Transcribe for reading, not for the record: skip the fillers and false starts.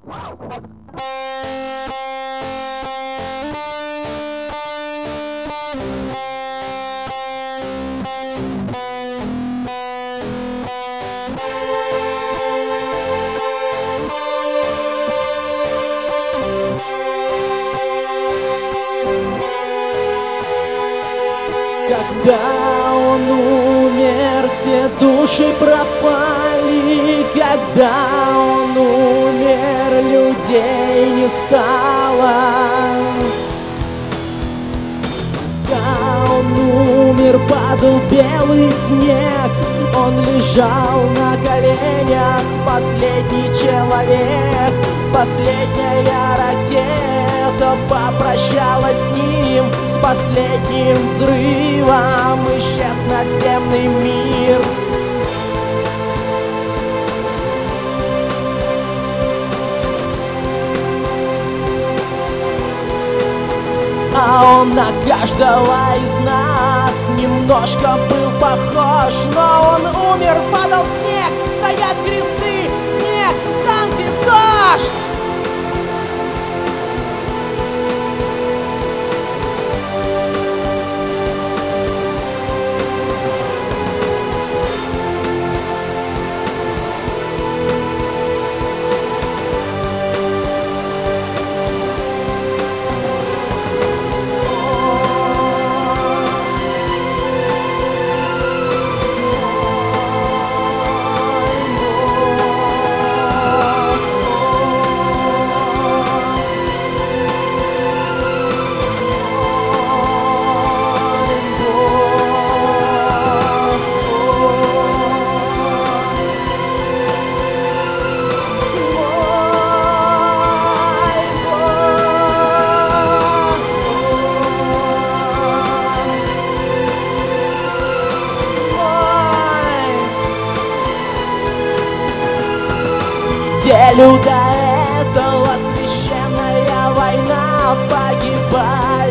Когда он умер, все души пропали. Когда он умер, людей не стало. Когда он умер, падал белый снег. Он лежал на коленях, последний человек. Последняя ракета попрощалась с ним. С последним взрывом исчез надземный мир. А он на каждого из нас немножко был похож. Но он умер, падал снег, стоят кресты, снег, танки, дождь. Неделю до этого священная война погибает.